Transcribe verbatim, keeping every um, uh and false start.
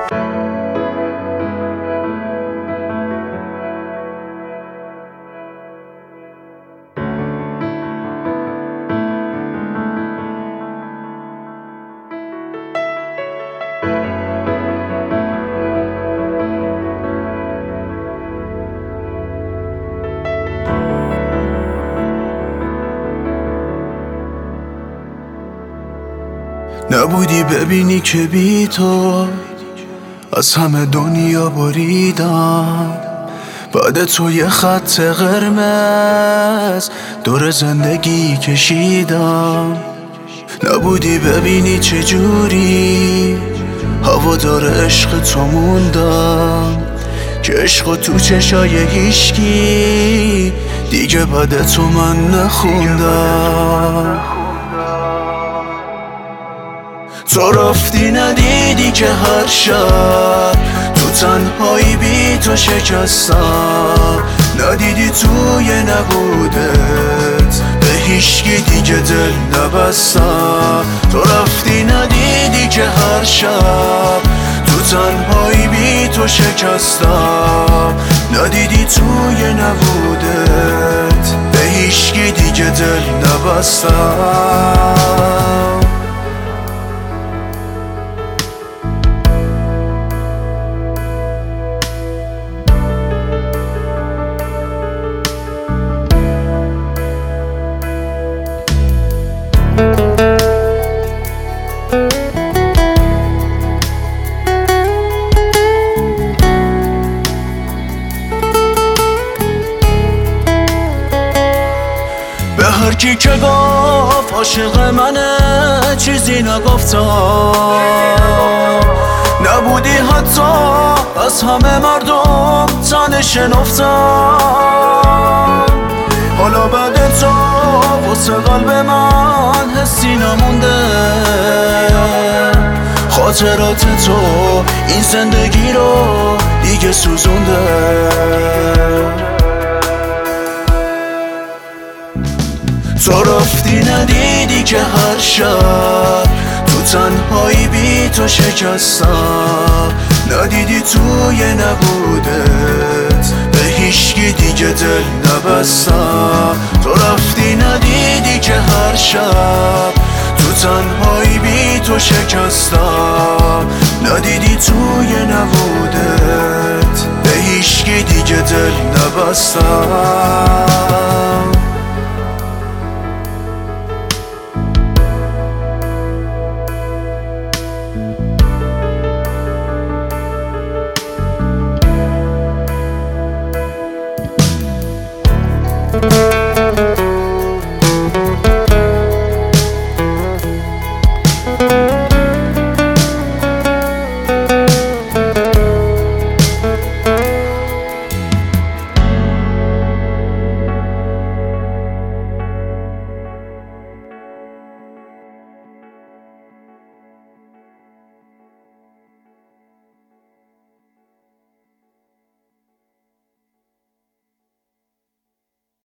نبودی ببینی که بی تو از همه دنیا بریدم، بعد تو یه خط قرمز دور زندگی کشیدم. نبودی ببینی چه جوری هوادار عشق تو موندم، که عشق تو چشای هیشکی دیگه بعد تو من نخوندم. تو رفتی ندیدی که هر شب تو تنهایی بی تو شکستم، ندیدی توی نبودت به هیچکی دیگه دل نبستم. تو رفتی ندیدی که هر شب تو تنهایی بی تو شکستم، ندیدی توی نبودت به هیچکی دیگه دل نبستم. هرکی که گفت عاشق منه چیزی نگفتم، نبودی حتی از همه مردم تنه شنفتم. حالا بعد تو واسه قلب من حسی نمونده، خاطرات تو این زندگی رو دیگه سوزونده. تو رفتی ندیدی که هر شب تو تنهایی بی تو شکستم، ندیدی توی نبودت به هیچکی دیگه دل نبستم. تو رفتی ندیدی که هر شب تو تنهایی بی تو شکستم، ندیدی توی نبودت به هیچکی دیگه دل نبستم. Thank you.